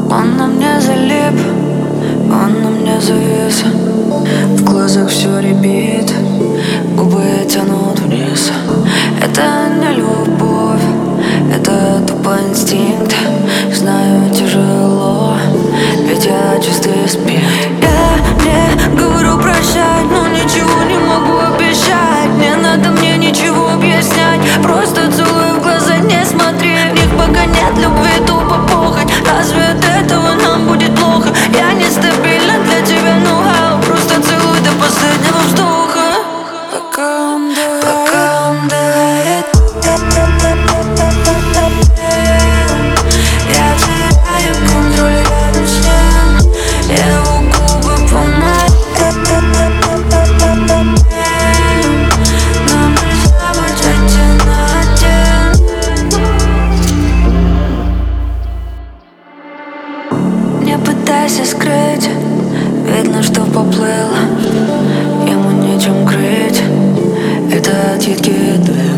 Он на мне залип, он на мне завис. В глазах все рябит, губы тянут вниз. Это не любовь, это тупо инстинкт. Знаю, тяжело, ведь я чистый спирт. Я не говорю прощай, но ничего не могу обещать. Не надо мне ничего объяснять, просто целую в глаза, не смотри. В них пока нет любви, тупо похоть. Разве от этого нам будет плохо? Я нестабильна для тебя, ну хау. Просто целуй до последнего вздоха. Пока он дает, я теряю контроль рядом с ним. Его губы по моим. Нам нельзя быть один на один. Не пытайся скрыть, видно, что поплыл. Ему нечем крыть, это от едкий дым.